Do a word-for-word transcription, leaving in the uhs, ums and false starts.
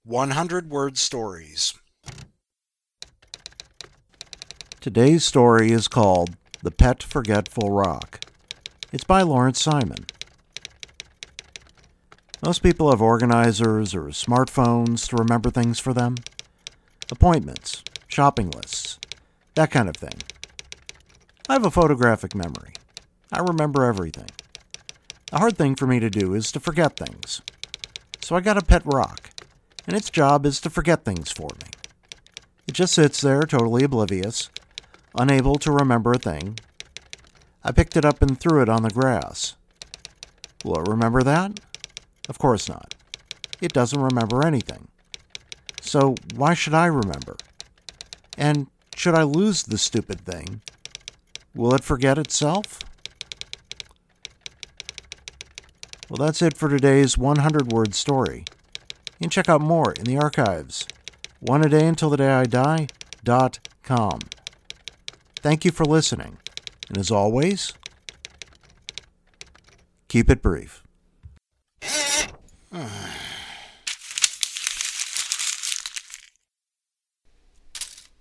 one hundred word stories. Today's story is called The Pet Forgetful Rock. It's by Lawrence Simon. Most people have organizers or smartphones to remember things for them. Appointments, shopping lists, that kind of thing. I have a photographic memory. I remember everything. The hard thing for me to do is to forget things. So I got a pet rock, and its job is to forget things for me. It just sits there totally oblivious, unable to remember a thing. I picked it up and threw it on the grass. Will it remember that? Of course not. It doesn't remember anything. So why should I remember? And should I lose the stupid thing? Will it forget itself? Well, that's it for today's one hundred word story. You can check out more in the archives. one a day until the day I die dot com. Thank you for listening. And as always, keep it brief.